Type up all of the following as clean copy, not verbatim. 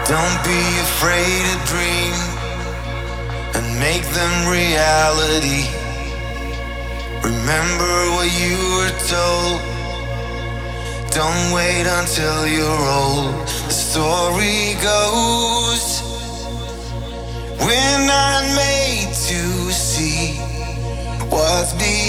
Don't be afraid to dream and make them reality. Remember what you were told. Don't wait until you're old. The story goes, we're not made to see what's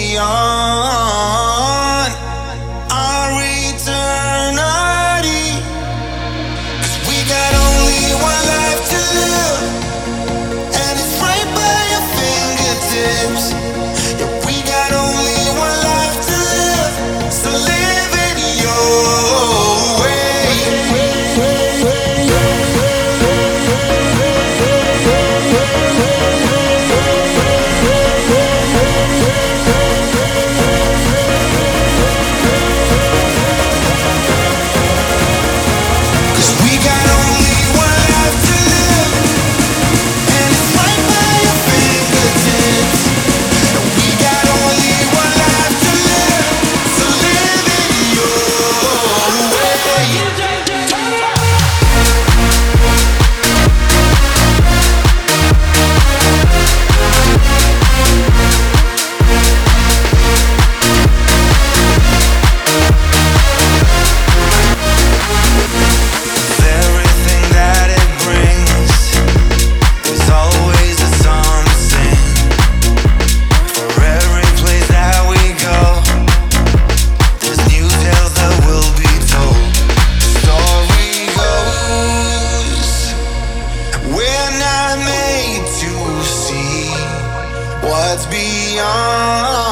beyond our eternity. 'Cause we got only one life to live, and it's right by your fingertips. Yeah, we got only one life to live, so live it your way. What's beyond